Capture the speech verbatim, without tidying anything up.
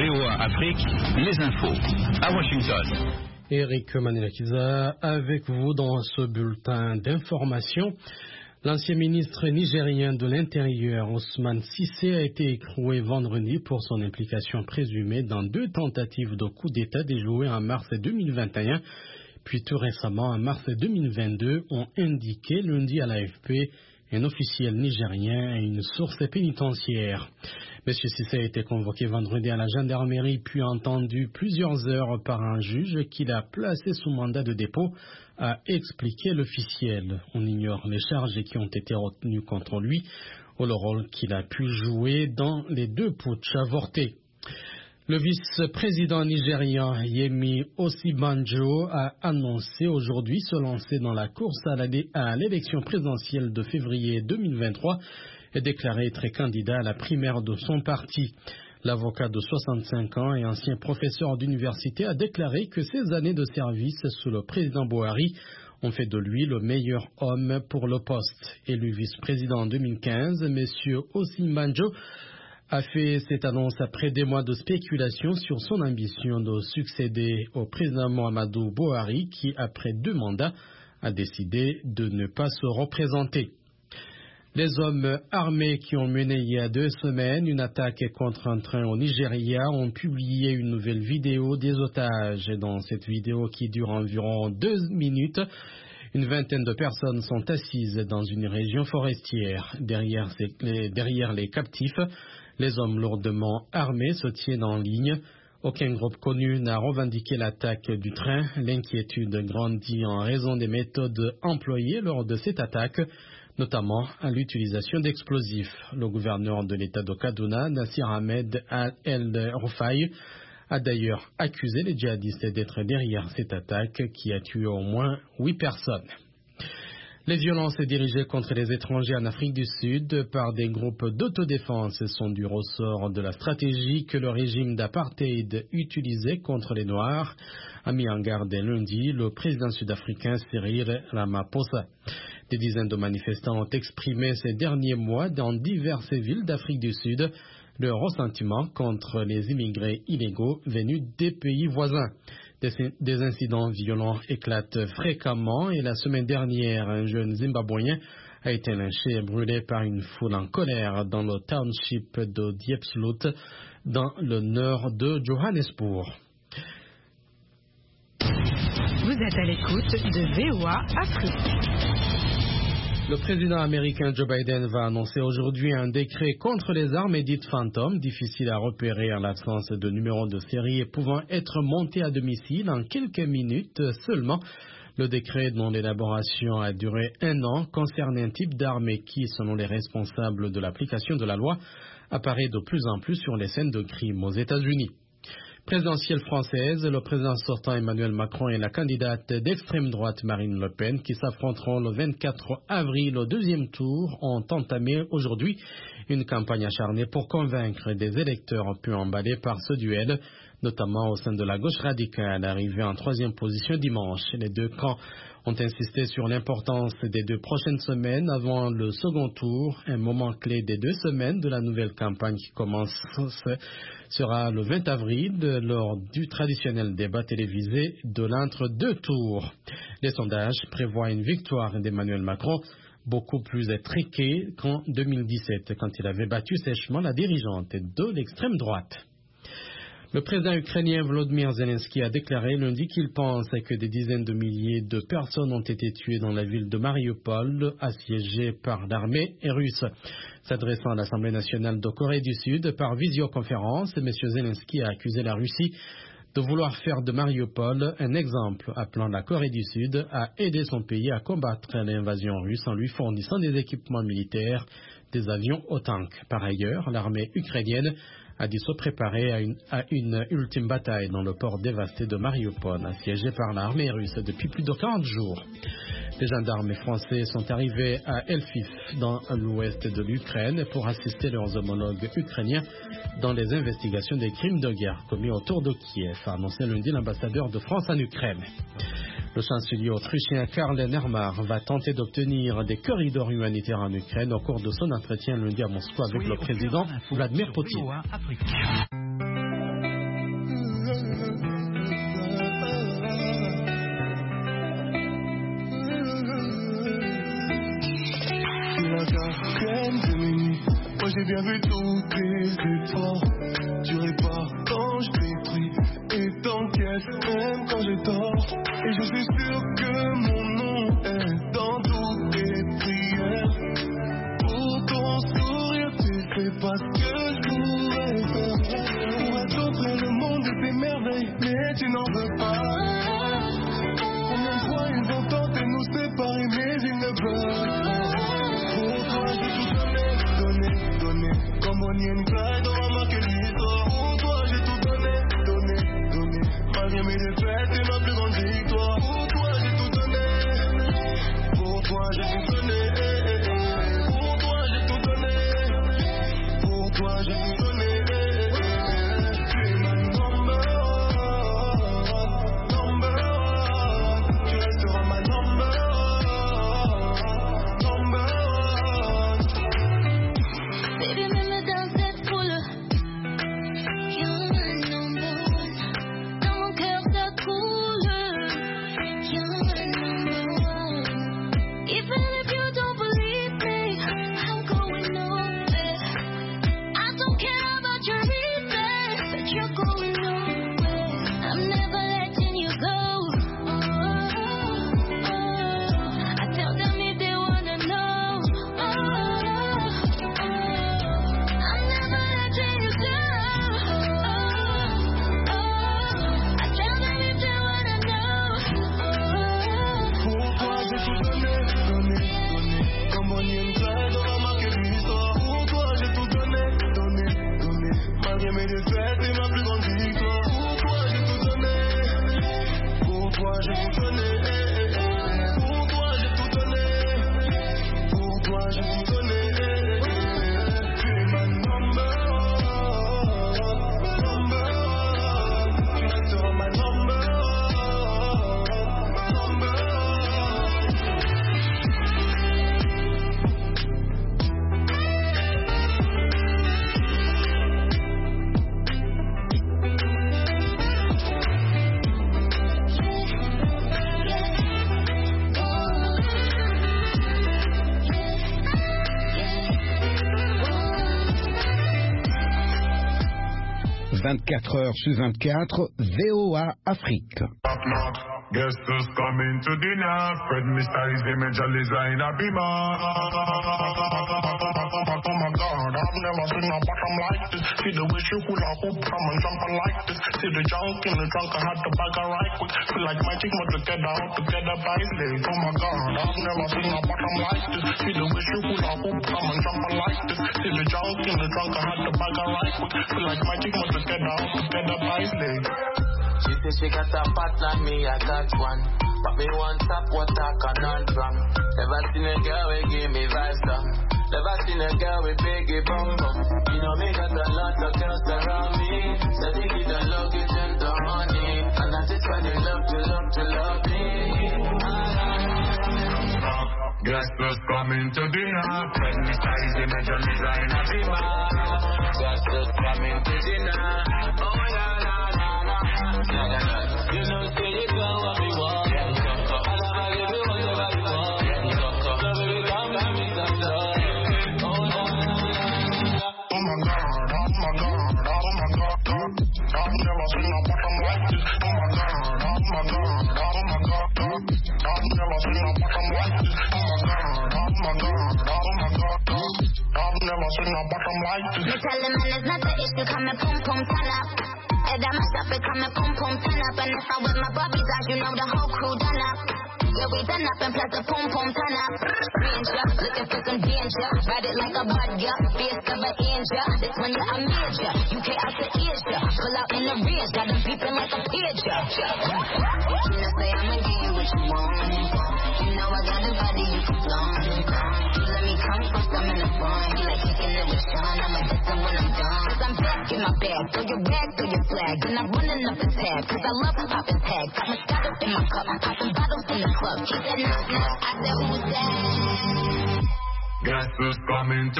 V O A Afrique, les infos à Washington. Eric Manelakiza avec vous dans ce bulletin d'information. L'ancien ministre nigérien de l'Intérieur, Ousmane Cissé, a été écroué vendredi pour son implication présumée dans deux tentatives de coup d'État déjouées en mars deux mille vingt et un, puis tout récemment en mars deux mille vingt-deux, ont indiqué lundi à l'A F P un officiel nigérien et une source pénitentiaire. M. Cissé a été convoqué vendredi à la gendarmerie puis entendu plusieurs heures par un juge qui l'a placé sous mandat de dépôt, a expliqué l'officiel. On ignore les charges qui ont été retenues contre lui ou le rôle qu'il a pu jouer dans les deux putschs avortés. Le vice-président nigérian Yemi Osibanjo a annoncé aujourd'hui se lancer dans la course à l'élection présidentielle de février deux mille vingt-trois et déclaré être candidat à la primaire de son parti. L'avocat de soixante-cinq ans et ancien professeur d'université a déclaré que ses années de service sous le président Buhari ont fait de lui le meilleur homme pour le poste. Élu vice-président en deux mille quinze, M. Osibanjo a fait cette annonce après des mois de spéculation sur son ambition de succéder au président Muhammadu Buhari qui, après deux mandats, a décidé de ne pas se représenter. Les hommes armés qui ont mené il y a deux semaines une attaque contre un train au Nigeria ont publié une nouvelle vidéo des otages. Dans cette vidéo qui dure environ deux minutes, une vingtaine de personnes sont assises dans une région forestière. Derrière, les, derrière les captifs, les hommes lourdement armés se tiennent en ligne. Aucun groupe connu n'a revendiqué l'attaque du train. L'inquiétude grandit en raison des méthodes employées lors de cette attaque, notamment à l'utilisation d'explosifs. Le gouverneur de l'État de Kaduna, Nasir Ahmed El-Rufai, a d'ailleurs accusé les djihadistes d'être derrière cette attaque qui a tué au moins huit personnes. Les violences dirigées contre les étrangers en Afrique du Sud par des groupes d'autodéfense sont du ressort de la stratégie que le régime d'apartheid utilisait contre les Noirs, a mis en garde lundi le président sud-africain Cyril Ramaphosa. Des dizaines de manifestants ont exprimé ces derniers mois dans diverses villes d'Afrique du Sud leur ressentiment contre les immigrés illégaux venus des pays voisins. Des, des incidents violents éclatent fréquemment et la semaine dernière, un jeune Zimbabwéen a été lynché et brûlé par une foule en colère dans le township de Diepsloot, dans le nord de Johannesburg. Vous êtes à l'écoute de V O A Afrique. Le président américain Joe Biden va annoncer aujourd'hui un décret contre les armes dites fantômes, difficiles à repérer en l'absence de numéro de série et pouvant être montés à domicile en quelques minutes seulement. Le décret, dont l'élaboration a duré un an, concerne un type d'arme qui, selon les responsables de l'application de la loi, apparaît de plus en plus sur les scènes de crime aux États-Unis. Présidentielle française, le président sortant Emmanuel Macron et la candidate d'extrême droite Marine Le Pen, qui s'affronteront le vingt-quatre avril au deuxième tour, ont entamé aujourd'hui une campagne acharnée pour convaincre des électeurs peu emballés par ce duel, notamment au sein de la gauche radicale, arrivée en troisième position dimanche. Les deux camps ont insisté sur l'importance des deux prochaines semaines avant le second tour. Un moment clé des deux semaines de la nouvelle campagne qui commence sera le vingt avril lors du traditionnel débat télévisé de l'entre-deux tours. Les sondages prévoient une victoire d'Emmanuel Macron beaucoup plus étriquée qu'en deux mille dix-sept, quand il avait battu sèchement la dirigeante de l'extrême droite. Le président ukrainien Volodymyr Zelensky a déclaré lundi qu'il pense que des dizaines de milliers de personnes ont été tuées dans la ville de Mariupol, assiégée par l'armée russe. S'adressant à l'Assemblée nationale de Corée du Sud par visioconférence, M. Zelensky a accusé la Russie de vouloir faire de Mariupol un exemple, appelant la Corée du Sud à aider son pays à combattre l'invasion russe en lui fournissant des équipements militaires, des avions aux tanks. Par ailleurs, l'armée ukrainienne a dit se préparer à une, à une ultime bataille dans le port dévasté de Mariupol, assiégé par l'armée russe depuis plus de quarante jours. Les gendarmes français sont arrivés à Lviv, dans l'ouest de l'Ukraine, pour assister leurs homologues ukrainiens dans les investigations des crimes de guerre commis autour de Kiev, a annoncé lundi l'ambassadeur de France en Ukraine. Le chancelier autrichien Karl Nehammer va tenter d'obtenir des corridors humanitaires en Ukraine au cours de son entretien lundi à Moscou avec le président Vladimir Poutine. peine de minuit. Moi j'ai bien vu tous tes efforts. Tu répares quand je détruis et t'encaisses même quand j'ai tort. Et je suis sûr que mon nom est dans toutes tes prières. Pour ton sourire tu fais pas ce que je pourrais faire. Pour t'offrir le monde et tes merveilles, mais tu n'en veux pas. Combien de fois ils ont tenté de nous séparer, mais ils ne veulent pas. Pour toi j'ai tout donné, donné, donné. Comme Bonnie and Clyde, on va marquer l'histoire. Pour toi j'ai tout donné, donné, donné. Malgré mes défaites, c'est ma plus grande victoire. Pour toi j'ai tout donné. Pour toi j'ai tout donné. Pour toi j'ai tout donné. Pour toi j'ai tout donné. Tu es ma number one, number one. Tu resteras ma number one, number one. Baby, remember dans cette foule, you're my number one. Dans mon cœur ça coule, you're my number one. Even if you don't believe me, I'm going nowhere. I don't care about your reasons, but you're going nowhere. I'm never letting you go. Oh, oh, oh. I tell them if they wanna know. Oh, oh, oh. I'm never letting you go. Oh, oh. I tell them if they wanna know. Pour toi j'ai tout donné, donné, donné. Comme Bonnie and Clyde, on va marquer l'histoire. Pour toi j'ai tout donné, donné, donné. Malgré mes défaites, c'est ma plus grande victoire. Pour toi j'ai tout donné. Pour toi j'ai tout donné. Pour toi j'ai tout donné. Pour toi j'ai tout donné. Tu es ma number one, number one. Tu resteras ma number one, number one. vingt-quatre heures sur vingt-quatre, V O A Afrique. Guess who's coming to dinner? Fred Mister is the major designer beamer. Oh my God, I've never seen a bottom like this. See the way she hula hoop, come and jump like this. See the junk in the trunk, I had to bag her right quick. Feel like magic, more together, all together by slave. Oh my God, I've never seen a bottom like this. See the way she hula hoop, come and jump like this. See the junk in the trunk, I had to bag her right quick. Feel like magic, more together, all together by slave. She said she got a partner, me I got one. But me want top water conundrum. Never seen a girl we give me vibes some. Never seen a girl with biggie bum bum. You know me got a lot of girls around me. So they get the love, get them the honey. And that's just why they love to love to love me. Guess who's coming to dinner? Fred Mister is the major designer beamer. Guess who's coming to dinner? Oh la la la la. You know say you go what we want. I never give you whatever you want. So baby come and make some joy. Oh la la la. Oh my God, oh my God, oh my God, God. I've never seen a bottom like this. Oh my God, oh my God, oh my God, God. I've never seen a bottom like this. Oh my God, oh my God, oh my God, God. I've never seen a bottom like this. Me tell them man it's not the issue, come and pum pum turn up. Head on myself, it come and pum pum turn up. And if I with my Bobby's eyes, you know the whole crew done up. Yeah, we done up and plus the pum pum turn up. Ranger, looking for some danger. Ride it like a bud, yeah. Face of an angel. This one, yeah, I'm major. U K out to Asia. Pull out in the rear, got them beeping like a pager. You know, say I'ma give you what you want. You know I got the body you can flaunt. You let me come from some in the front. You like kicking it with Sean. I'ma diss them when I'm done. Cause I'm back in my bag. Throw your bag, throw your flag. And I'm running up a tab. Cause I love popping tags. Got my status in my cup. Popping bottles in the club. She said, knock, knock. I said, who's that? Guess who's coming to